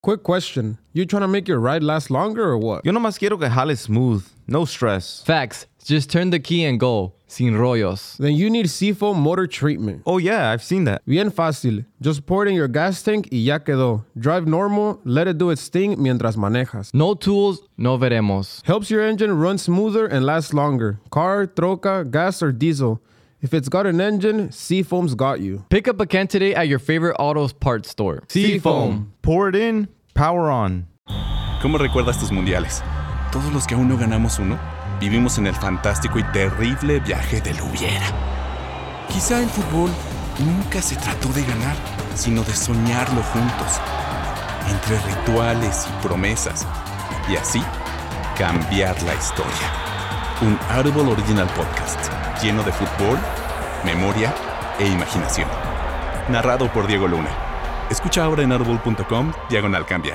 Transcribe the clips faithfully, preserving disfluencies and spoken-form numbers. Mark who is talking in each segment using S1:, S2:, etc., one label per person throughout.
S1: Quick question. You trying to make your ride last longer or what?
S2: Yo nomás quiero que jale smooth. No stress.
S3: Facts. Just turn the key and go. Sin rollos.
S1: Then you need Seafoam Motor Treatment.
S2: Oh yeah, I've seen that.
S1: Bien fácil. Just pour it in your gas tank y ya quedó. Drive normal, let it do its thing mientras manejas.
S3: No tools, no veremos.
S1: Helps your engine run smoother and last longer. Car, troca, gas, or diesel. If it's got an engine, Seafoam's got you.
S3: Pick up a can today at your favorite autos parts store.
S2: Seafoam. Pour it in, power on.
S4: ¿Cómo recuerdas tus mundiales? Todos los que aún no ganamos uno, vivimos en el fantástico y terrible viaje del hubiera. Quizá el fútbol nunca se trató de ganar, sino de soñarlo juntos, entre rituales y promesas, y así cambiar la historia. Un Audible Original Podcast, lleno de fútbol, memoria e imaginación. Narrado por Diego Luna. Escucha ahora en audible punto com, diagonal cambiar.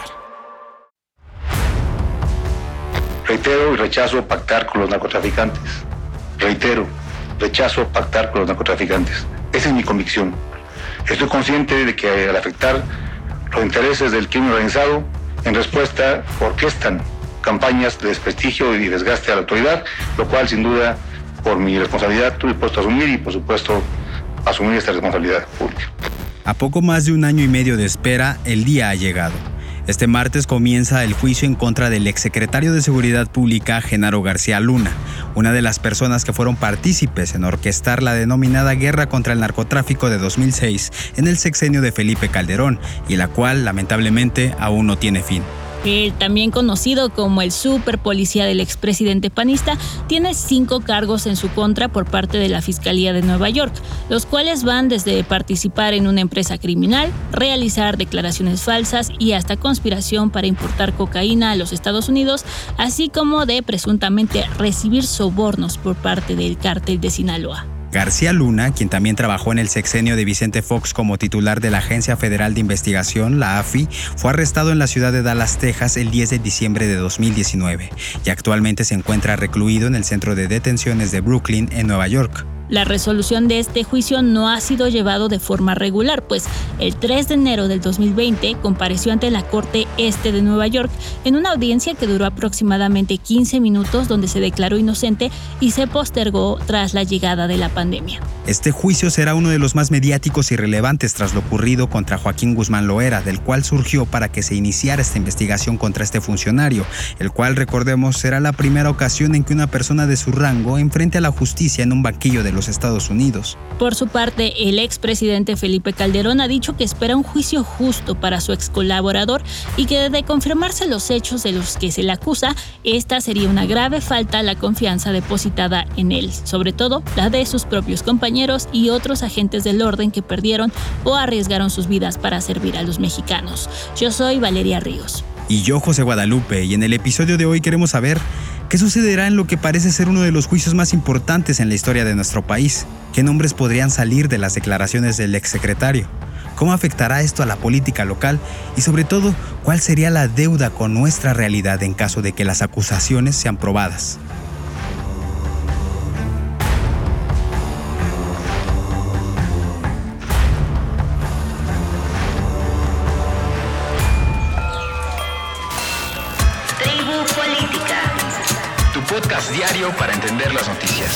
S5: Reitero y rechazo pactar con los narcotraficantes. Reitero, rechazo pactar con los narcotraficantes. Esa es mi convicción. Estoy consciente de que al afectar los intereses del crimen organizado, en respuesta orquestan campañas de desprestigio y desgaste a la autoridad, lo cual sin duda por mi responsabilidad estoy dispuesto a asumir y por supuesto asumir esta responsabilidad pública.
S6: A poco más de un año y medio de espera, el día ha llegado. Este martes comienza el juicio en contra del exsecretario de Seguridad Pública, Genaro García Luna, una de las personas que fueron partícipes en orquestar la denominada guerra contra el narcotráfico de dos mil seis en el sexenio de Felipe Calderón, y la cual, lamentablemente, aún no tiene fin.
S7: El también conocido como el superpolicía del expresidente panista, tiene cinco cargos en su contra por parte de la Fiscalía de Nueva York, los cuales van desde participar en una empresa criminal, realizar declaraciones falsas y hasta conspiración para importar cocaína a los Estados Unidos, así como de presuntamente recibir sobornos por parte del cártel de Sinaloa.
S6: García Luna, quien también trabajó en el sexenio de Vicente Fox como titular de la Agencia Federal de Investigación, la A F I, fue arrestado en la ciudad de Dallas, Texas, el diez de diciembre de dos mil diecinueve y actualmente se encuentra recluido en el centro de detenciones de Brooklyn, en Nueva York.
S7: La resolución de este juicio no ha sido llevado de forma regular, pues el tres de enero del dos mil veinte compareció ante la Corte Este de Nueva York en una audiencia que duró aproximadamente quince minutos, donde se declaró inocente y se postergó tras la llegada de la pandemia.
S6: Este juicio será uno de los más mediáticos y relevantes tras lo ocurrido contra Joaquín Guzmán Loera, del cual surgió para que se iniciara esta investigación contra este funcionario, el cual, recordemos, será la primera ocasión en que una persona de su rango enfrente a la justicia en un banquillo de los Estados Unidos.
S7: Por su parte, el expresidente Felipe Calderón ha dicho que espera un juicio justo para su ex colaborador y que de confirmarse los hechos de los que se le acusa, esta sería una grave falta a la confianza depositada en él, sobre todo la de sus propios compañeros y otros agentes del orden que perdieron o arriesgaron sus vidas para servir a los mexicanos. Yo soy Valeria Ríos.
S6: Y yo, José Guadalupe, y en el episodio de hoy queremos saber ¿qué sucederá en lo que parece ser uno de los juicios más importantes en la historia de nuestro país? ¿Qué nombres podrían salir de las declaraciones del exsecretario? ¿Cómo afectará esto a la política local? Y sobre todo, ¿cuál sería la deuda con nuestra realidad en caso de que las acusaciones sean probadas?
S5: Podcast diario para entender las noticias.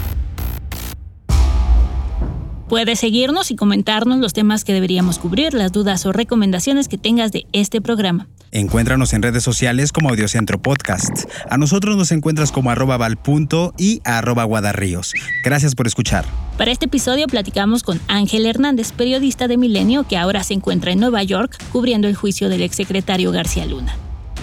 S7: Puedes seguirnos y comentarnos los temas que deberíamos cubrir, las dudas o recomendaciones que tengas de este programa.
S6: Encuéntranos en redes sociales como Audiocentro Podcast. A nosotros nos encuentras como arroba val.punto y arroba guadarríos. Gracias por escuchar.
S7: Para este episodio platicamos con Ángel Hernández, periodista de Milenio, que ahora se encuentra en Nueva York cubriendo el juicio del exsecretario García Luna.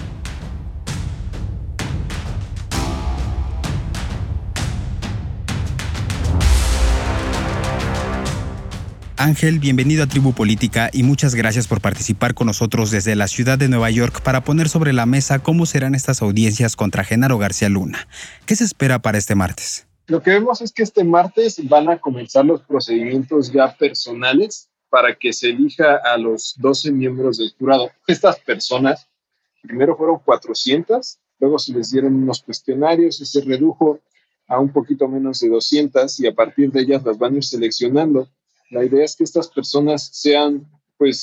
S6: Ángel, bienvenido a Tribu Política y muchas gracias por participar con nosotros desde la ciudad de Nueva York para poner sobre la mesa cómo serán estas audiencias contra Genaro García Luna. ¿Qué se espera para este martes?
S8: Lo que vemos es que este martes van a comenzar los procedimientos ya personales para que se elija a los doce miembros del jurado. Estas personas, primero fueron cuatrocientas, luego se les dieron unos cuestionarios y se redujo a un poquito menos de doscientas y a partir de ellas las van a ir seleccionando. La idea es que estas personas sean, pues,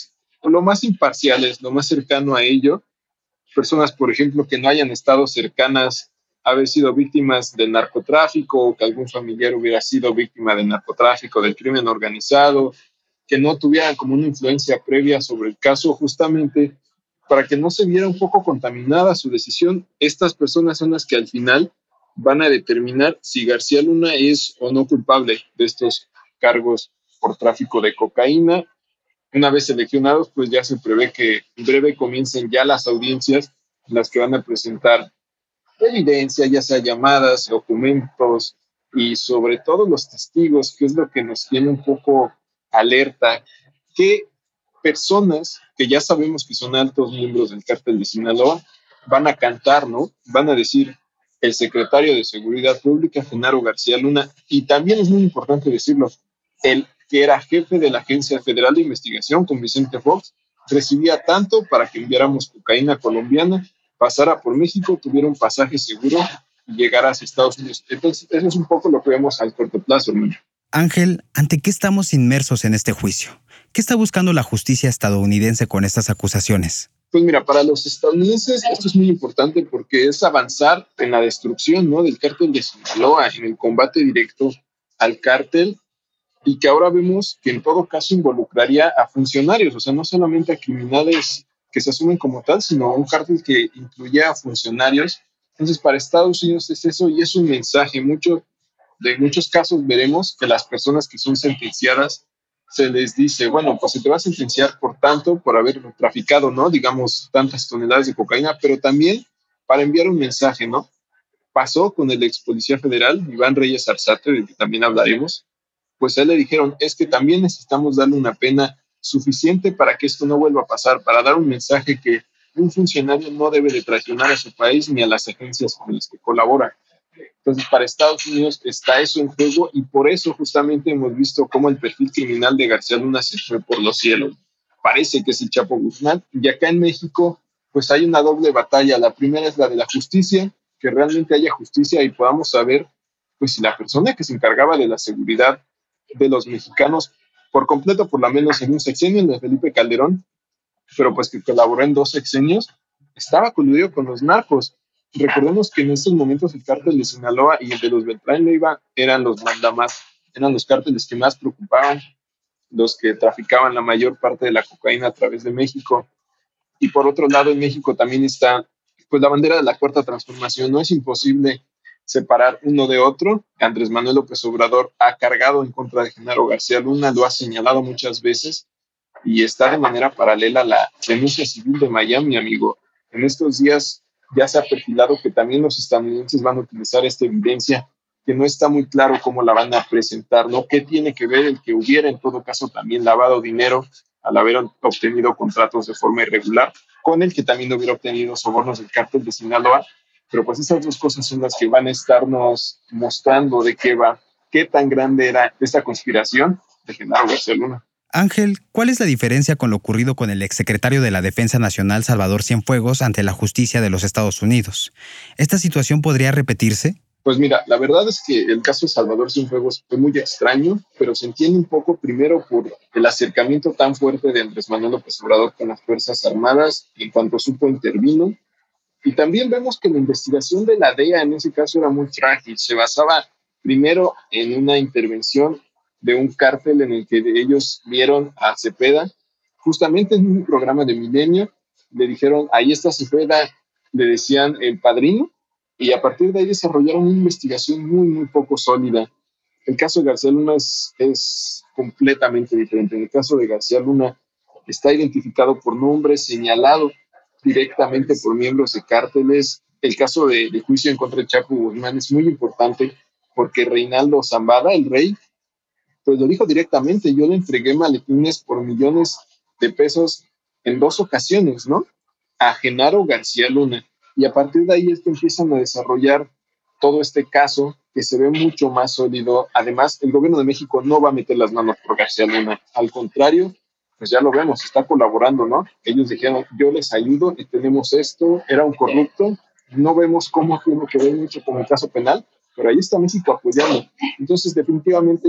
S8: lo más imparciales, lo más cercano a ello, personas, por ejemplo, que no hayan estado cercanas a haber sido víctimas del narcotráfico o que algún familiar hubiera sido víctima del narcotráfico, del crimen organizado, que no tuvieran como una influencia previa sobre el caso, justamente para que no se viera un poco contaminada su decisión. Estas personas son las que al final van a determinar si García Luna es o no culpable de estos cargos por tráfico de cocaína. Una vez seleccionados, pues ya se prevé que en breve comiencen ya las audiencias en las que van a presentar evidencia, ya sea llamadas, documentos y sobre todo los testigos, que es lo que nos tiene un poco alerta, que personas que ya sabemos que son altos miembros del cártel de Sinaloa van a cantar, ¿no? Van a decir el secretario de Seguridad Pública, Genaro García Luna, y también es muy importante decirlo, el que era jefe de la Agencia Federal de Investigación con Vicente Fox, recibía tanto para que enviáramos cocaína colombiana, pasara por México, tuviera un pasaje seguro y llegara hacia Estados Unidos. Entonces, eso es un poco lo que vemos al corto plazo, hermano.
S6: Ángel, ¿ante qué estamos inmersos en este juicio? ¿Qué está buscando la justicia estadounidense con estas acusaciones?
S8: Pues mira, para los estadounidenses esto es muy importante porque es avanzar en la destrucción, ¿no?, del cártel de Sinaloa, en el combate directo al cártel, y que ahora vemos que en todo caso involucraría a funcionarios, o sea, no solamente a criminales que se asumen como tal, sino a un cártel que incluya a funcionarios. Entonces, para Estados Unidos es eso, y es un mensaje. Mucho, de muchos casos veremos que las personas que son sentenciadas se les dice, bueno, pues se te va a sentenciar por tanto, por haber traficado, ¿no?, digamos, tantas toneladas de cocaína, pero también para enviar un mensaje, ¿no? Pasó con el ex policía federal, Iván Reyes Arzate, del que también hablaremos. Pues a él le dijeron, es que también necesitamos darle una pena suficiente para que esto no vuelva a pasar, para dar un mensaje que un funcionario no debe de traicionar a su país ni a las agencias con las que colabora. Entonces, para Estados Unidos está eso en juego, y por eso justamente hemos visto cómo el perfil criminal de García Luna se fue por los cielos. Parece que es el Chapo Guzmán, y acá en México pues hay una doble batalla. La primera es la de la justicia, que realmente haya justicia y podamos saber pues si la persona que se encargaba de la seguridad de los mexicanos por completo, por lo menos en un sexenio, el de Felipe Calderón, pero pues que colaboró en dos sexenios, estaba coludido con los narcos. Recordemos que en estos momentos el cártel de Sinaloa y el de los Beltrán Leiva eran los mandamás, eran los cárteles que más preocupaban, los que traficaban la mayor parte de la cocaína a través de México. Y por otro lado, en México también está pues la bandera de la Cuarta Transformación. No es imposible separar uno de otro. Andrés Manuel López Obrador ha cargado en contra de Genaro García Luna, lo ha señalado muchas veces, y está de manera paralela a la denuncia civil de Miami, amigo. En estos días ya se ha perfilado que también los estadounidenses van a utilizar esta evidencia, que no está muy claro cómo la van a presentar, ¿no? ¿Qué tiene que ver el que hubiera en todo caso también lavado dinero al haber obtenido contratos de forma irregular, con el que también hubiera obtenido sobornos del cártel de Sinaloa? Pero pues esas dos cosas son las que van a estarnos mostrando de qué va, qué tan grande era esta conspiración de Genaro García Luna.
S6: Ángel, ¿cuál es la diferencia con lo ocurrido con el exsecretario de la Defensa Nacional Salvador Cienfuegos ante la justicia de los Estados Unidos? ¿Esta situación podría repetirse?
S8: Pues mira, la verdad es que el caso de Salvador Cienfuegos fue muy extraño, pero se entiende un poco primero por el acercamiento tan fuerte de Andrés Manuel López Obrador con las Fuerzas Armadas, y en cuanto supo intervino. Y también vemos que la investigación de la D E A en ese caso era muy frágil. Se basaba primero en una intervención de un cártel en el que ellos vieron a Cepeda, justamente en un programa de Milenio, le dijeron, ahí está Cepeda, le decían el padrino, y a partir de ahí desarrollaron una investigación muy, muy poco sólida. El caso de García Luna es, es completamente diferente. En el caso de García Luna está identificado por nombre, señalado directamente por miembros de cárteles. El caso de, de juicio en contra de Chapo Guzmán es muy importante porque Reinaldo Zambada, el rey, pues lo dijo directamente: yo le entregué maletines por millones de pesos en dos ocasiones, ¿no?, a Genaro García Luna. Y a partir de ahí es que empiezan a desarrollar todo este caso que se ve mucho más sólido. Además, el gobierno de México no va a meter las manos por García Luna. Al contrario, pues ya lo vemos, está colaborando, ¿no? Ellos dijeron, yo les ayudo y tenemos esto, era un corrupto. No vemos cómo tiene que ver mucho con el caso penal, pero ahí está México apoyando. Entonces, definitivamente,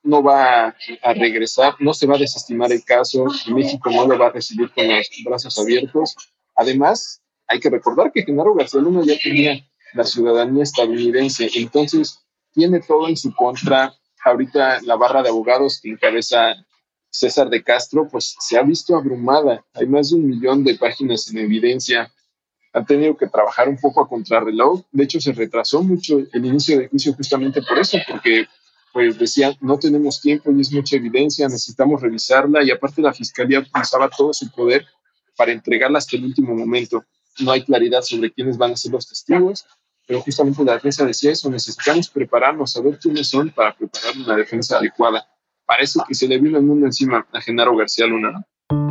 S8: no va a, a regresar, no se va a desestimar el caso, México no lo va a recibir con los brazos abiertos. Además, hay que recordar que Genaro García Luna ya tenía la ciudadanía estadounidense, entonces tiene todo en su contra. Ahorita la barra de abogados que encabeza César de Castro, pues se ha visto abrumada. Hay más de un millón de páginas en evidencia. Han tenido que trabajar un poco a contrarreloj. De hecho, se retrasó mucho el inicio del juicio justamente por eso, porque pues decían, no tenemos tiempo y es mucha evidencia, necesitamos revisarla, y aparte la fiscalía utilizaba todo su poder para entregarla hasta el último momento. No hay claridad sobre quiénes van a ser los testigos, pero justamente la defensa decía eso, necesitamos prepararnos, saber quiénes son para preparar una defensa adecuada. Parece que se le vino el mundo encima a Genaro García Luna, ¿no?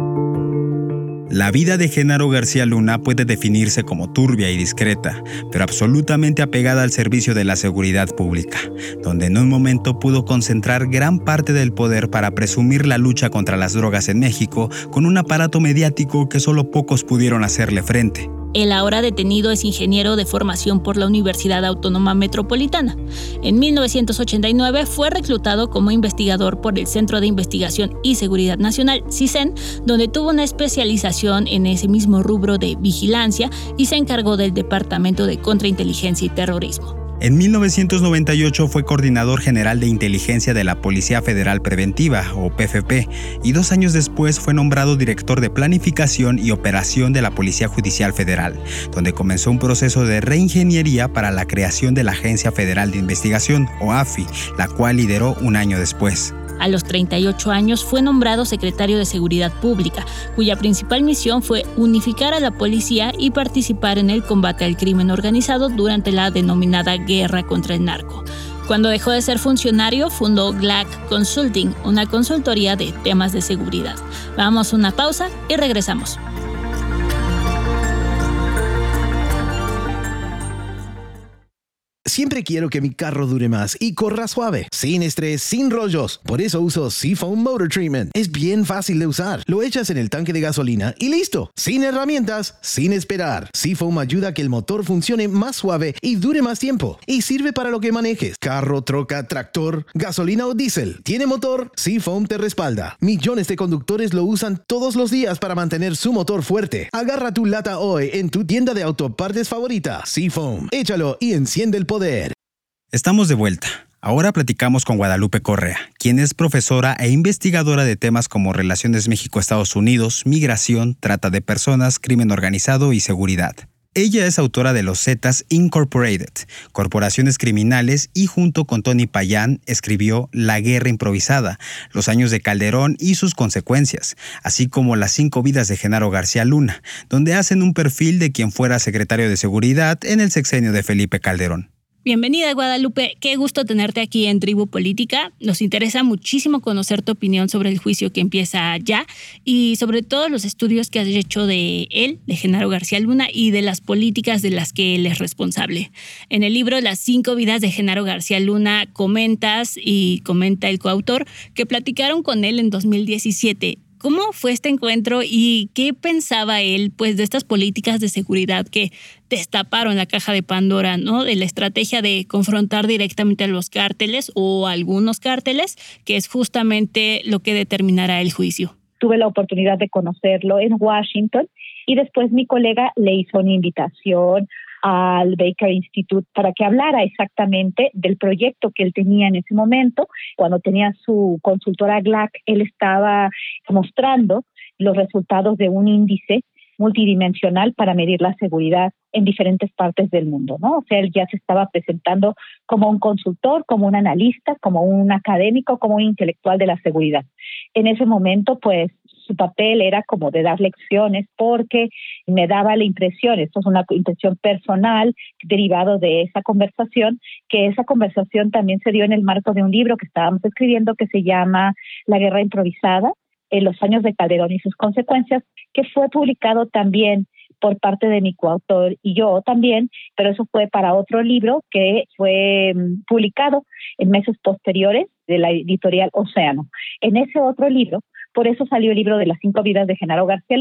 S6: La vida de Genaro García Luna puede definirse como turbia y discreta, pero absolutamente apegada al servicio de la seguridad pública, donde en un momento pudo concentrar gran parte del poder para presumir la lucha contra las drogas en México con un aparato mediático que solo pocos pudieron hacerle frente.
S7: El ahora detenido es ingeniero de formación por la Universidad Autónoma Metropolitana. En mil novecientos ochenta y nueve fue reclutado como investigador por el Centro de Investigación y Seguridad Nacional, CISEN, donde tuvo una especialización en ese mismo rubro de vigilancia y se encargó del Departamento de Contrainteligencia y Terrorismo.
S6: En mil novecientos noventa y ocho fue coordinador general de inteligencia de la Policía Federal Preventiva, o P F P, y dos años después fue nombrado director de Planificación y Operación de la Policía Judicial Federal, donde comenzó un proceso de reingeniería para la creación de la Agencia Federal de Investigación, o A F I, la cual lideró un año después.
S7: A los treinta y ocho años fue nombrado secretario de Seguridad Pública, cuya principal misión fue unificar a la policía y participar en el combate al crimen organizado durante la denominada guerra contra el narco. Cuando dejó de ser funcionario, fundó G L A C Consulting, una consultoría de temas de seguridad. Vamos a una pausa y regresamos.
S9: Siempre quiero que mi carro dure más y corra suave, sin estrés, sin rollos. Por eso uso Seafoam Motor Treatment. Es bien fácil de usar. Lo echas en el tanque de gasolina y listo. Sin herramientas, sin esperar. Seafoam ayuda a que el motor funcione más suave y dure más tiempo. Y sirve para lo que manejes. Carro, troca, tractor, gasolina o diésel. ¿Tiene motor? Seafoam te respalda. Millones de conductores lo usan todos los días para mantener su motor fuerte. Agarra tu lata hoy en tu tienda de autopartes favorita. Seafoam. Échalo y enciende el poder.
S6: Estamos de vuelta. Ahora platicamos con Guadalupe Correa, quien es profesora e investigadora de temas como relaciones México-Estados Unidos, migración, trata de personas, crimen organizado y seguridad. Ella es autora de Los Zetas Incorporated, Corporaciones Criminales, y junto con Tony Payán escribió La Guerra Improvisada, Los Años de Calderón y sus consecuencias, así como Las Cinco Vidas de Genaro García Luna, donde hacen un perfil de quien fuera secretario de Seguridad en el sexenio de Felipe Calderón.
S7: Bienvenida, Guadalupe. Qué gusto tenerte aquí en Tribu Política. Nos interesa muchísimo conocer tu opinión sobre el juicio que empieza ya y sobre todos los estudios que has hecho de él, de Genaro García Luna, y de las políticas de las que él es responsable. En el libro Las Cinco Vidas de Genaro García Luna comentas, y comenta el coautor, que platicaron con él en dos mil diecisiete. ¿Cómo fue este encuentro y qué pensaba él, pues, de estas políticas de seguridad que destaparon la caja de Pandora, ¿no? De la estrategia de confrontar directamente a los cárteles o a algunos cárteles, que es justamente lo que determinará el juicio.
S10: Tuve la oportunidad de conocerlo en Washington y después mi colega le hizo una invitación al Baker Institute para que hablara exactamente del proyecto que él tenía en ese momento. Cuando tenía su consultora G L A C, él estaba mostrando los resultados de un índice multidimensional para medir la seguridad en diferentes partes del mundo, ¿no? O sea, él ya se estaba presentando como un consultor, como un analista, como un académico, como un intelectual de la seguridad. En ese momento, pues, su papel era como de dar lecciones porque me daba la impresión, esto es una impresión personal derivado de esa conversación, que esa conversación también se dio en el marco de un libro que estábamos escribiendo que se llama La Guerra Improvisada, en los años de Calderón y sus consecuencias, que fue publicado también por parte de mi coautor y yo también, pero eso fue para otro libro que fue um, publicado en meses posteriores de la editorial Océano. En ese otro libro, por eso salió el libro de Las Cinco Vidas de Genaro García Luna,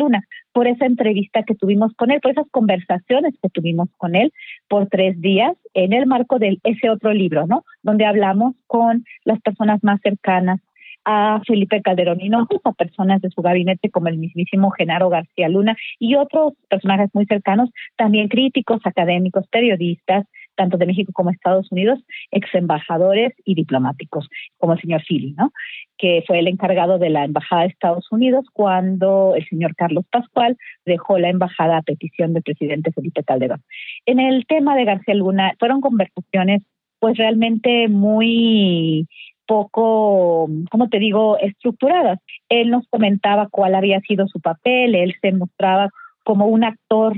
S10: por esa entrevista que tuvimos con él, por esas conversaciones que tuvimos con él por tres días en el marco de ese otro libro, ¿no? Donde hablamos con las personas más cercanas a Felipe Calderón Hinojosa, personas de su gabinete como el mismísimo Genaro García Luna y otros personajes muy cercanos, también críticos, académicos, periodistas, tanto de México como Estados Unidos, ex embajadores y diplomáticos, como el señor Fili, ¿no? Que fue el encargado de la embajada de Estados Unidos cuando el señor Carlos Pascual dejó la embajada a petición del presidente Felipe Calderón. En el tema de García Luna fueron conversaciones pues realmente muy poco, ¿cómo te digo?, estructuradas. Él nos comentaba cuál había sido su papel, él se mostraba como un actor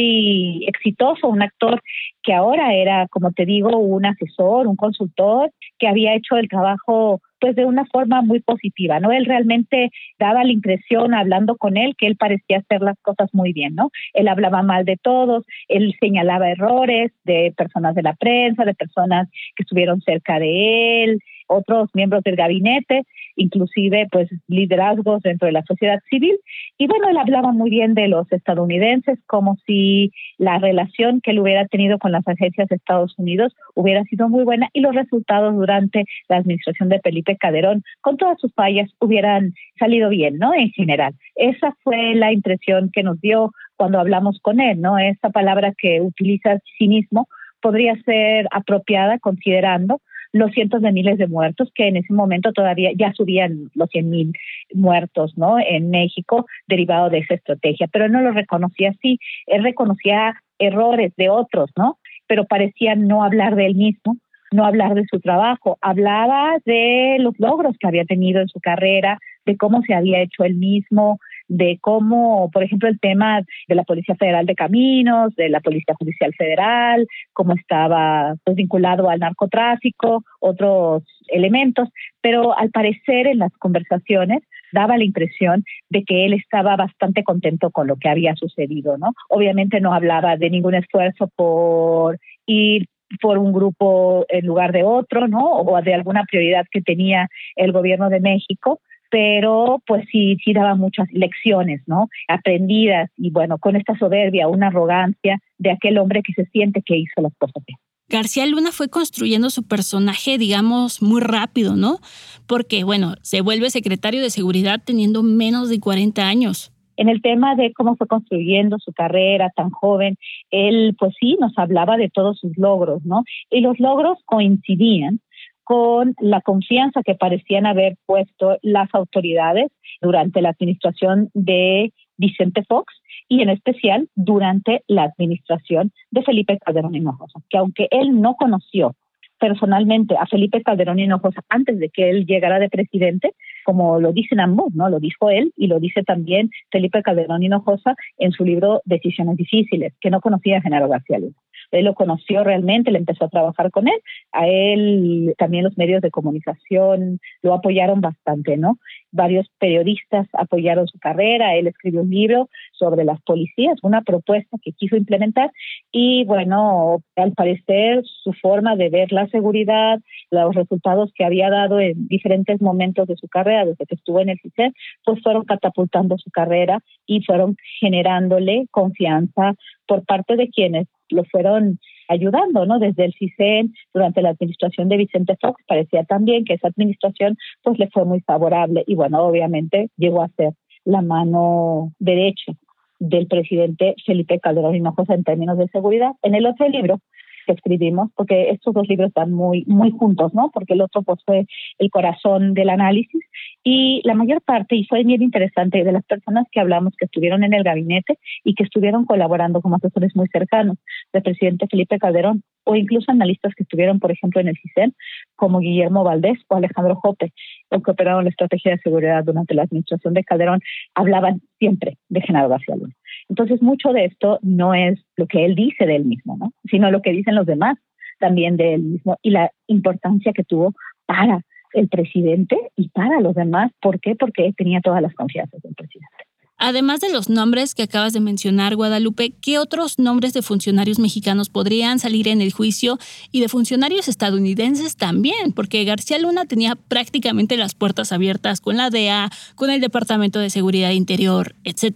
S10: muy exitoso, un actor que ahora era, como te digo, un asesor, un consultor, que había hecho el trabajo pues de una forma muy positiva, ¿no? Él realmente daba la impresión, hablando con él, que él parecía hacer las cosas muy bien, ¿no? Él hablaba mal de todos, él señalaba errores de personas de la prensa, de personas que estuvieron cerca de él, otros miembros del gabinete, inclusive pues liderazgos dentro de la sociedad civil. Y bueno, él hablaba muy bien de los estadounidenses, como si la relación que él hubiera tenido con las agencias de Estados Unidos hubiera sido muy buena y los resultados durante la administración de Felipe Calderón, con todas sus fallas, hubieran salido bien, ¿no? En general. Esa fue la impresión que nos dio cuando hablamos con él, ¿no? Esa palabra que utiliza, cinismo, podría ser apropiada considerando los cientos de miles de muertos, que en ese momento todavía ya subían los cien mil muertos, ¿no? En México, derivado de esa estrategia. Pero él no lo reconocía así. Él reconocía errores de otros, ¿no? Pero parecía no hablar de él mismo, no hablar de su trabajo. Hablaba de los logros que había tenido en su carrera, de cómo se había hecho él mismo, de cómo, por ejemplo, el tema de la Policía Federal de Caminos, de la Policía Judicial Federal, cómo estaba pues, vinculado al narcotráfico, otros elementos, pero al parecer en las conversaciones daba la impresión de que él estaba bastante contento con lo que había sucedido, ¿no? Obviamente no hablaba de ningún esfuerzo por ir por un grupo en lugar de otro, ¿no? O de alguna prioridad que tenía el gobierno de México, pero pues sí, sí daba muchas lecciones, ¿no? Aprendidas y bueno, con esta soberbia, una arrogancia de aquel hombre que se siente que hizo las cosas bien.
S7: García Luna fue construyendo su personaje, digamos, muy rápido, ¿no? Porque, bueno, se vuelve secretario de Seguridad teniendo menos de cuarenta años.
S10: En el tema de cómo fue construyendo su carrera tan joven, él pues sí nos hablaba de todos sus logros, ¿no? Y los logros coincidían con la confianza que parecían haber puesto las autoridades durante la administración de Vicente Fox y en especial durante la administración de Felipe Calderón Hinojosa, que aunque él no conoció personalmente a Felipe Calderón Hinojosa antes de que él llegara de presidente, como lo dicen ambos, ¿no? Lo dijo él y lo dice también Felipe Calderón Hinojosa en su libro Decisiones Difíciles, que no conocía a Genaro García Luna. Él lo conoció realmente, le empezó a trabajar con él. A él también los medios de comunicación lo apoyaron bastante, ¿no? Varios periodistas apoyaron su carrera. Él escribió un libro sobre las policías, una propuesta que quiso implementar. Y bueno, al parecer su forma de ver la seguridad, los resultados que había dado en diferentes momentos de su carrera, desde que estuvo en el C I S E N, pues fueron catapultando su carrera y fueron generándole confianza por parte de quienes lo fueron ayudando, ¿no? Desde el C I S E N, durante la administración de Vicente Fox, parecía también que esa administración pues le fue muy favorable y bueno, obviamente llegó a ser la mano derecha del presidente Felipe Calderón Hinojosa en términos de seguridad. En el otro libro que escribimos, porque estos dos libros están muy, muy juntos, ¿no? Porque el otro pues fue el corazón del análisis y la mayor parte, y fue bien interesante, de las personas que hablamos que estuvieron en el gabinete y que estuvieron colaborando como asesores muy cercanos del presidente Felipe Calderón, o incluso analistas que estuvieron, por ejemplo, en el C I S E N, como Guillermo Valdés o Alejandro Jope, que operaron la estrategia de seguridad durante la administración de Calderón, hablaban siempre de Genaro García Luna. Entonces, mucho de esto no es lo que él dice de él mismo, ¿no? Sino lo que dicen los demás también de él mismo y la importancia que tuvo para el presidente y para los demás. ¿Por qué? Porque tenía todas las confianzas del presidente.
S7: Además de los nombres que acabas de mencionar, Guadalupe, ¿qué otros nombres de funcionarios mexicanos podrían salir en el juicio y de funcionarios estadounidenses también? Porque García Luna tenía prácticamente las puertas abiertas con la D E A, con el Departamento de Seguridad Interior, etcétera.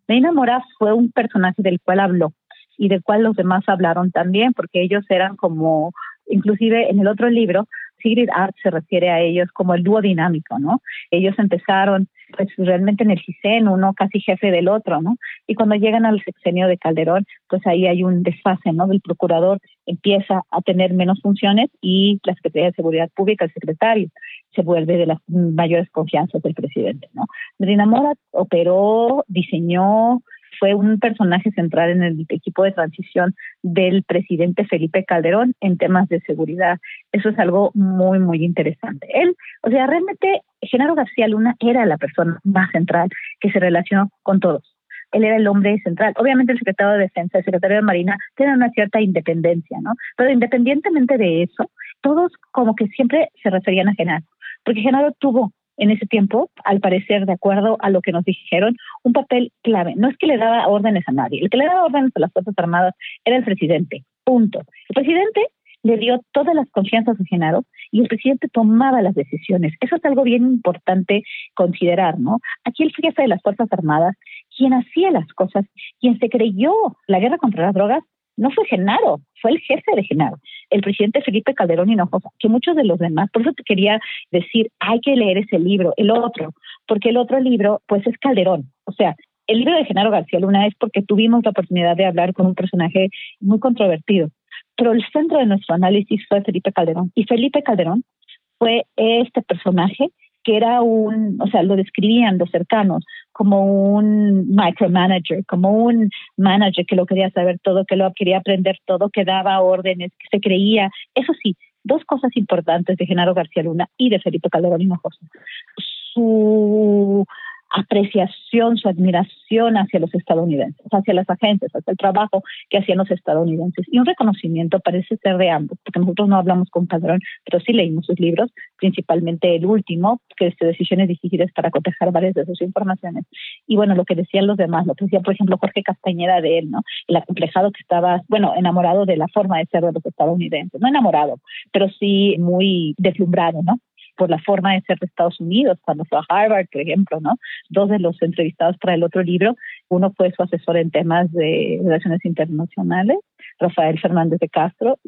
S10: Medina Mora fue un personaje del cual habló y del cual los demás hablaron también, porque ellos eran como, inclusive en el otro libro, Sigrid Art se refiere a ellos como el dúo dinámico, ¿no? Ellos empezaron pues realmente en el CISEN, uno casi jefe del otro, ¿no? Y cuando llegan al sexenio de Calderón, pues ahí hay un desfase, ¿no? El procurador empieza a tener menos funciones y la Secretaría de Seguridad Pública, el secretario, se vuelve de las mayores confianzas del presidente, ¿no? Medina Mora operó, diseñó, fue un personaje central en el equipo de transición del presidente Felipe Calderón en temas de seguridad. Eso es algo muy, muy interesante. Él, o sea, realmente Genaro García Luna era la persona más central que se relacionó con todos. Él era el hombre central. Obviamente el secretario de Defensa, el secretario de Marina, tienen una cierta independencia, ¿no? Pero independientemente de eso, todos como que siempre se referían a Genaro, porque Genaro tuvo en ese tiempo, al parecer, de acuerdo a lo que nos dijeron, un papel clave. No es que le daba órdenes a nadie. El que le daba órdenes a las Fuerzas Armadas era el presidente. Punto. El presidente le dio todas las confianzas a Genaro y el presidente tomaba las decisiones. Eso es algo bien importante considerar, ¿no? Aquí el jefe de las Fuerzas Armadas, quien hacía las cosas, quien se creyó la guerra contra las drogas, no fue Genaro, fue el jefe de Genaro, el presidente Felipe Calderón Hinojosa, que muchos de los demás, por eso te quería decir, hay que leer ese libro, el otro, porque el otro libro, pues es Calderón. O sea, el libro de Genaro García Luna es porque tuvimos la oportunidad de hablar con un personaje muy controvertido, pero el centro de nuestro análisis fue Felipe Calderón, y Felipe Calderón fue este personaje que era un, o sea, lo describían los cercanos como un micromanager, como un manager que lo quería saber todo, que lo quería aprender todo, que daba órdenes, que se creía. Eso sí, dos cosas importantes de Genaro García Luna y de Felipe Calderón Hinojosa. Su apreciación, su admiración hacia los estadounidenses, hacia las agencias, hacia el trabajo que hacían los estadounidenses. Y un reconocimiento parece ser de ambos, porque nosotros no hablamos con Calderón, pero sí leímos sus libros, principalmente el último, que es de Decisiones Difíciles para cotejar varias de sus informaciones. Y bueno, lo que decían los demás, lo que decía, por ejemplo, Jorge Castañeda de él, ¿no? El acomplejado que estaba, bueno, enamorado de la forma de ser de los estadounidenses. No enamorado, pero sí muy deslumbrado, ¿no? Por la forma de ser de Estados Unidos, cuando fue a Harvard, por ejemplo, ¿no? Dos de los entrevistados para el otro libro, uno fue su asesor en temas de relaciones internacionales, Rafael Fernández de Castro,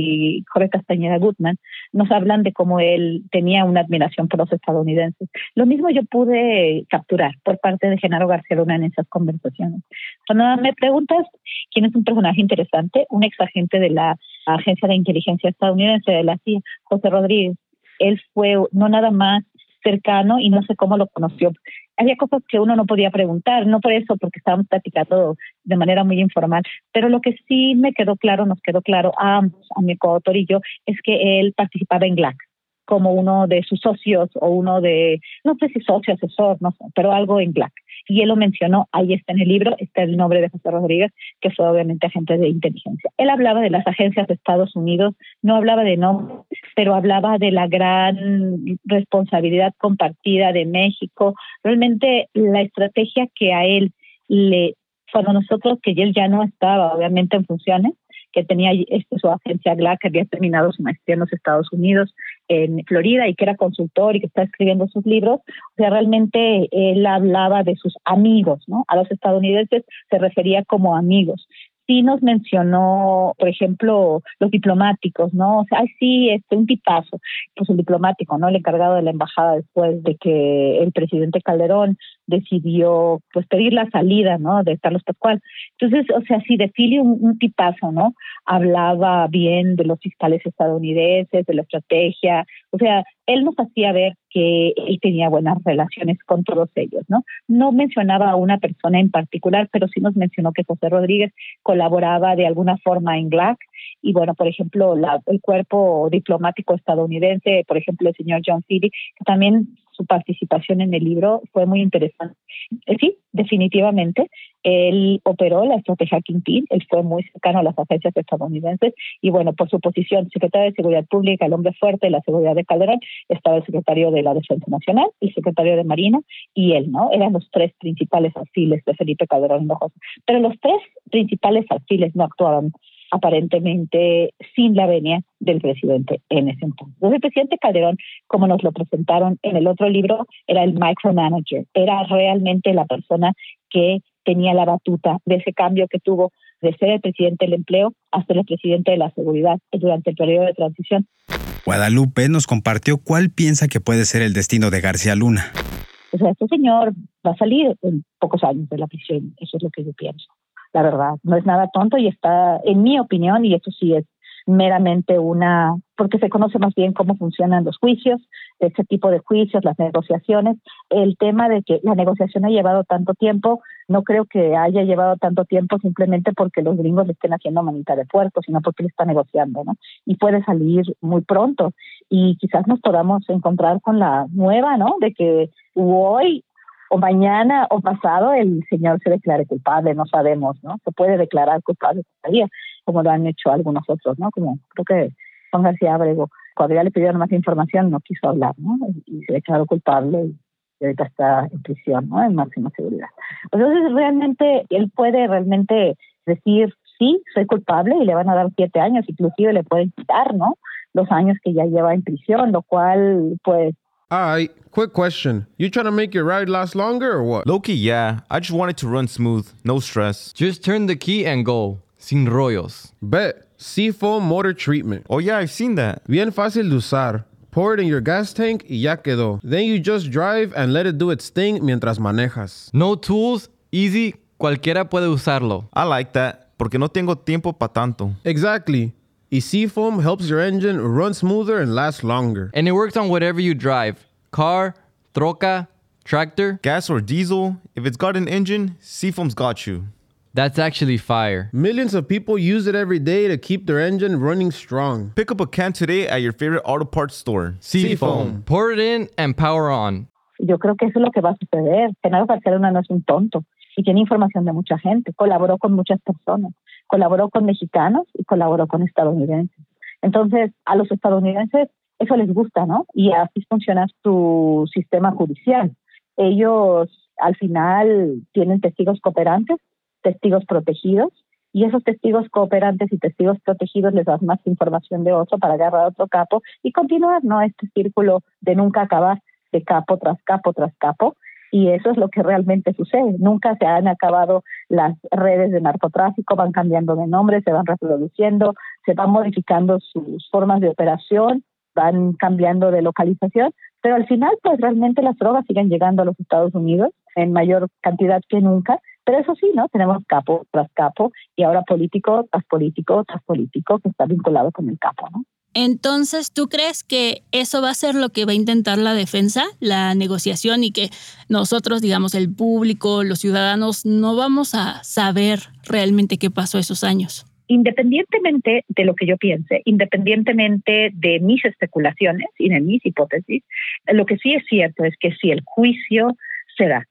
S10: y Jorge Castañeda Gutman, nos hablan de cómo él tenía una admiración por los estadounidenses. Lo mismo yo pude capturar por parte de Genaro García Luna en esas conversaciones. Cuando me preguntas quién es un personaje interesante, un ex agente de la Agencia de Inteligencia estadounidense, de la C I A, José Rodríguez. Él fue no nada más cercano y no sé cómo lo conoció. Había cosas que uno no podía preguntar, no por eso, porque estábamos platicando de manera muy informal, pero lo que sí me quedó claro, nos quedó claro a ambos, a mi coautor y yo, es que él participaba en GLAC como uno de sus socios o uno de, no sé si socio, asesor, no sé, pero algo en GLAC. Y él lo mencionó, ahí está en el libro, está el nombre de José Rodríguez, que fue obviamente agente de inteligencia. Él hablaba de las agencias de Estados Unidos, no hablaba de nombres, pero hablaba de la gran responsabilidad compartida de México. Realmente la estrategia que a él le, cuando nosotros, que él ya no estaba obviamente en funciones, que tenía este, su agencia GLAC, que había terminado su maestría en los Estados Unidos, en Florida, y que era consultor y que está escribiendo sus libros. O sea, realmente él hablaba de sus amigos, ¿no? A los estadounidenses se refería como amigos. Sí nos mencionó, por ejemplo, los diplomáticos, ¿no? O sea, ay, sí, este, un tipazo, pues el diplomático, ¿no? El encargado de la embajada después de que el presidente Calderón decidió, pues, pedir la salida, ¿no? De Carlos Pascual. Entonces, o sea, sí, de Filio un, un tipazo, ¿no? Hablaba bien de los fiscales estadounidenses, de la estrategia. O sea, él nos hacía ver que él tenía buenas relaciones con todos ellos, ¿no? No mencionaba a una persona en particular, pero sí nos mencionó que José Rodríguez colaboraba de alguna forma en GLAC. Y bueno, por ejemplo, la, el cuerpo diplomático estadounidense, por ejemplo, el señor John Seeley, que también su participación en el libro fue muy interesante. Eh, sí, definitivamente, él operó la estrategia Kingpin, él fue muy cercano a las agencias estadounidenses y bueno, por su posición, secretario de Seguridad Pública, el hombre fuerte de la seguridad de Calderón, estaba el secretario de la Defensa Nacional, el secretario de Marina y él, ¿no? Eran los tres principales alfiles de Felipe Calderón Hinojosa. Pero los tres principales alfiles no actuaban aparentemente sin la venia del presidente en ese entonces. Entonces, el presidente Calderón, como nos lo presentaron en el otro libro, era el micromanager, era realmente la persona que tenía la batuta de ese cambio que tuvo de ser el presidente del empleo a ser el presidente de la seguridad durante el periodo de transición.
S6: Guadalupe nos compartió cuál piensa que puede ser el destino de García Luna.
S10: O sea, este señor va a salir en pocos años de la prisión, eso es lo que yo pienso. La verdad, no es nada tonto y está, en mi opinión, y eso sí es meramente una, porque se conoce más bien cómo funcionan los juicios, ese tipo de juicios, las negociaciones. El tema de que la negociación ha llevado tanto tiempo, no creo que haya llevado tanto tiempo simplemente porque los gringos le estén haciendo manita de puerco, sino porque él está negociando, ¿no? Y puede salir muy pronto. Y quizás nos podamos encontrar con la nueva, ¿no? De que hoy o mañana o pasado el señor se declare culpable, no sabemos, ¿no? Se puede declarar culpable todavía, como lo han hecho algunos otros, ¿no? Como creo que Juan García Abrego, cuando ya le pidieron más información, no quiso hablar, ¿no? Y se declaró culpable y ahorita está en prisión, ¿no? En máxima seguridad. Entonces, realmente, él puede realmente decir, sí, soy culpable y le van a dar siete años, inclusive le pueden quitar, ¿no? Los años que ya lleva en prisión, lo cual, pues...
S1: Alright, quick question. You trying to make your ride last longer or what?
S2: Low-key, yeah. I just want it to run smooth. No stress.
S3: Just turn the key and go. Sin rollos.
S1: Bet. Seafoam Motor Treatment.
S2: Oh, yeah, I've seen that.
S1: Bien fácil de usar. Pour it in your gas tank y ya quedó. Then you just drive and let it do its thing mientras manejas.
S3: No tools, easy, cualquiera puede usarlo.
S2: I like that, porque no tengo tiempo pa' tanto.
S1: Exactly. Y Seafoam helps your engine run smoother and last longer.
S3: And it works on whatever you drive. Car, troca, tractor.
S2: Gas or diesel, if it's got an engine, Seafoam's got you.
S3: That's actually fire.
S1: Millions of people use it every day to keep their engine running strong.
S2: Pick up a can today at your favorite auto parts store.
S3: Seafoam. Pour it in and power on.
S10: Yo creo que eso es lo que va a suceder. Genaro García Luna no es un tonto y tiene información de mucha gente. Colaboró con muchas personas. Colaboró con mexicanos y colaboró con estadounidenses. Entonces, a los estadounidenses eso les gusta, ¿no? Y así funciona su sistema judicial. Ellos, al final, tienen testigos cooperantes, testigos protegidos, y esos testigos cooperantes y testigos protegidos les dan más información de otro para agarrar a otro capo y continuar, ¿no? Este círculo de nunca acabar, de capo tras capo tras capo, y eso es lo que realmente sucede. Nunca se han acabado las redes de narcotráfico, van cambiando de nombre, se van reproduciendo, se van modificando sus formas de operación, van cambiando de localización, pero al final, pues realmente las drogas siguen llegando a los Estados Unidos en mayor cantidad que nunca. Pero eso sí, ¿no? Tenemos capo tras capo y ahora político tras político tras político que está vinculado con el capo, ¿no?
S7: Entonces, ¿tú crees que eso va a ser lo que va a intentar la defensa, la negociación, y que nosotros, digamos, el público, los ciudadanos, no vamos a saber realmente qué pasó esos años?
S10: Independientemente de lo que yo piense, independientemente de mis especulaciones y de mis hipótesis, lo que sí es cierto es que si el juicio se da,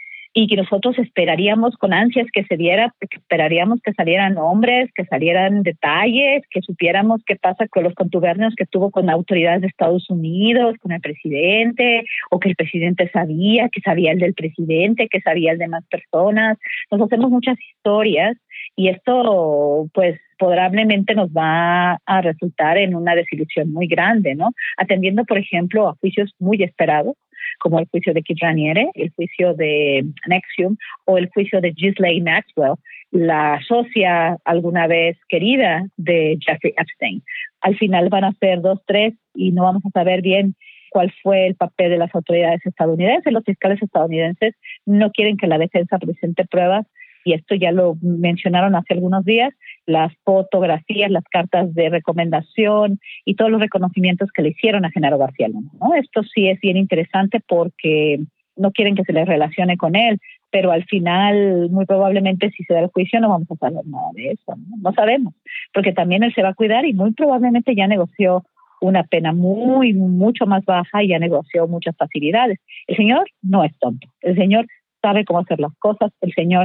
S10: y que nosotros esperaríamos con ansias que se diera, porque esperaríamos que salieran nombres, que salieran detalles, que supiéramos qué pasa con los contubernios que tuvo con autoridades de Estados Unidos, con el presidente, o que el presidente sabía, que sabía el del presidente, que sabía el de más personas. Nos hacemos muchas historias y esto, pues, probablemente nos va a resultar en una desilusión muy grande, ¿no? Atendiendo, por ejemplo, a juicios muy esperados, como el juicio de Kid Raniere, el juicio de Nexium o el juicio de Ghislaine Maxwell, la socia alguna vez querida de Jeffrey Epstein. Al final van a ser dos, tres y no vamos a saber bien cuál fue el papel de las autoridades estadounidenses. Los fiscales estadounidenses no quieren que la defensa presente pruebas, y esto ya lo mencionaron hace algunos días, las fotografías, las cartas de recomendación y todos los reconocimientos que le hicieron a Genaro García Luna, ¿no? Esto sí es bien interesante porque no quieren que se les relacione con él, pero al final, muy probablemente, si se da el juicio, no vamos a saber nada de eso, ¿no? No sabemos, porque también él se va a cuidar y muy probablemente ya negoció una pena muy, mucho más baja y ya negoció muchas facilidades. El señor no es tonto, el señor sabe cómo hacer las cosas. El señor,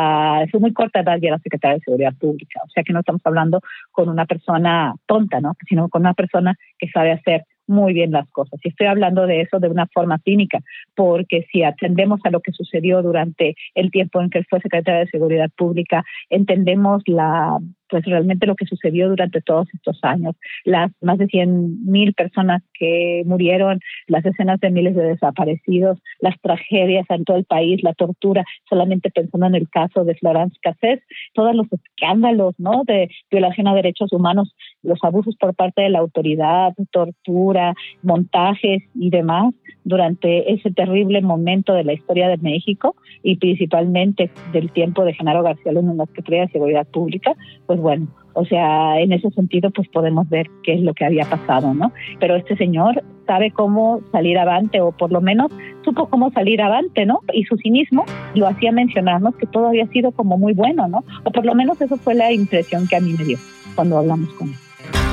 S10: a su muy corta edad, ya era secretario de Seguridad Pública. O sea que no estamos hablando con una persona tonta, ¿no? Sino con una persona que sabe hacer muy bien las cosas. Y estoy hablando de eso de una forma cínica, porque si atendemos a lo que sucedió durante el tiempo en que él fue secretario de Seguridad Pública, entendemos la pues realmente lo que sucedió durante todos estos años. Las más de cien mil personas que murieron, las decenas de miles de desaparecidos, las tragedias en todo el país, la tortura, solamente pensando en el caso de Florence Cassés, todos los escándalos, ¿no?, de violación a derechos humanos, los abusos por parte de la autoridad, tortura, montajes y demás durante ese terrible momento de la historia de México y principalmente del tiempo de Genaro García Luna en la Secretaría de Seguridad Pública, pues bueno, o sea, en ese sentido pues podemos ver qué es lo que había pasado, ¿no? Pero este señor sabe cómo salir avante, o por lo menos supo cómo salir avante, ¿no? Y su cinismo lo hacía mencionarnos que todo había sido como muy bueno, ¿no? O por lo menos eso fue la impresión que a mí me dio cuando hablamos con él.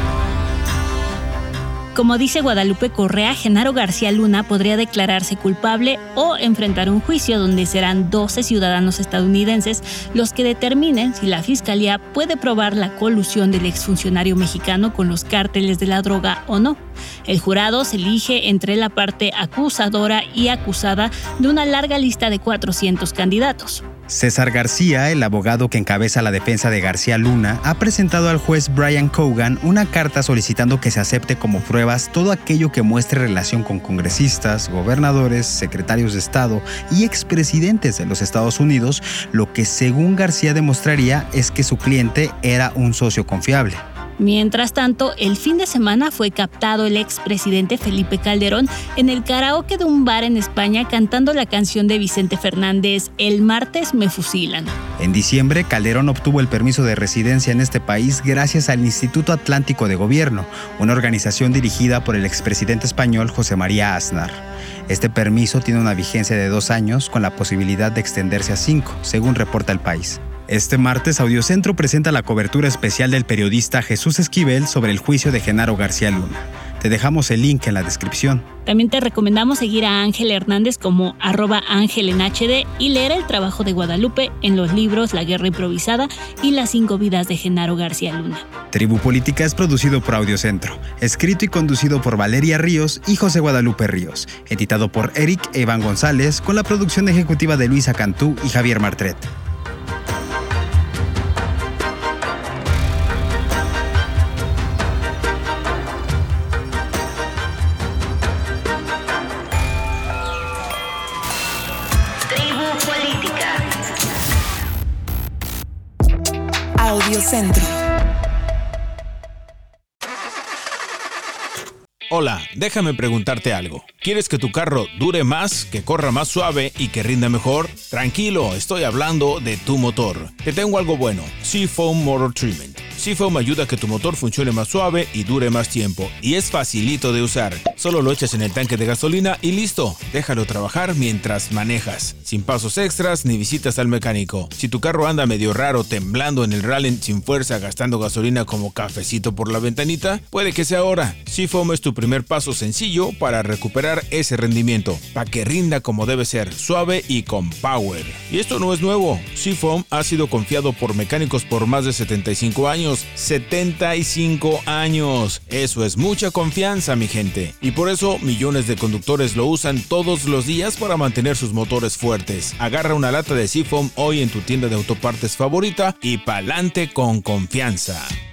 S7: Como dice Guadalupe Correa, Genaro García Luna podría declararse culpable o enfrentar un juicio donde serán doce ciudadanos estadounidenses los que determinen si la fiscalía puede probar la colusión del exfuncionario mexicano con los cárteles de la droga o no. El jurado se elige entre la parte acusadora y acusada de una larga lista de cuatrocientos candidatos.
S6: César García, el abogado que encabeza la defensa de García Luna, ha presentado al juez Brian Cogan una carta solicitando que se acepte como pruebas todo aquello que muestre relación con congresistas, gobernadores, secretarios de Estado y expresidentes de los Estados Unidos, lo que según García demostraría es que su cliente era un socio confiable.
S7: Mientras tanto, el fin de semana fue captado el expresidente Felipe Calderón en el karaoke de un bar en España cantando la canción de Vicente Fernández, El martes me fusilan.
S6: En diciembre, Calderón obtuvo el permiso de residencia en este país gracias al Instituto Atlántico de Gobierno, una organización dirigida por el expresidente español José María Aznar. Este permiso tiene una vigencia de dos años con la posibilidad de extenderse a cinco, según reporta El País. Este martes, Audiocentro presenta la cobertura especial del periodista Jesús Esquivel sobre el juicio de Genaro García Luna. Te dejamos el link en la descripción.
S7: También te recomendamos seguir a Ángel Hernández como arroba Ángel en H D y leer el trabajo de Guadalupe en los libros La Guerra Improvisada y Las cinco vidas de Genaro García Luna.
S6: Tribu Política es producido por Audiocentro, escrito y conducido por Valeria Ríos y José Guadalupe Ríos, editado por Eric e Iván González, con la producción ejecutiva de Luisa Cantú y Javier Martret.
S11: Audiocentro.
S12: Hola, déjame preguntarte algo. ¿Quieres que tu carro dure más, que corra más suave y que rinda mejor? Tranquilo, estoy hablando de tu motor. Te tengo algo bueno, Seafoam Motor Treatment. Seafoam ayuda a que tu motor funcione más suave y dure más tiempo. Y es facilito de usar. Solo lo echas en el tanque de gasolina y listo. Déjalo trabajar mientras manejas. Sin pasos extras ni visitas al mecánico. Si tu carro anda medio raro, temblando en el rally sin fuerza, gastando gasolina como cafecito por la ventanita, puede que sea ahora. Seafoam es tu primer paso sencillo para recuperar ese rendimiento. Para que rinda como debe ser, suave y con power. Y esto no es nuevo. Seafoam ha sido confiado por mecánicos por más de setenta y cinco años. setenta y cinco años. Eso es mucha confianza, mi gente. Y por eso millones de conductores lo usan todos los días para mantener sus motores fuertes. Agarra una lata de Seafoam hoy en tu tienda de autopartes favorita y pa'lante con confianza.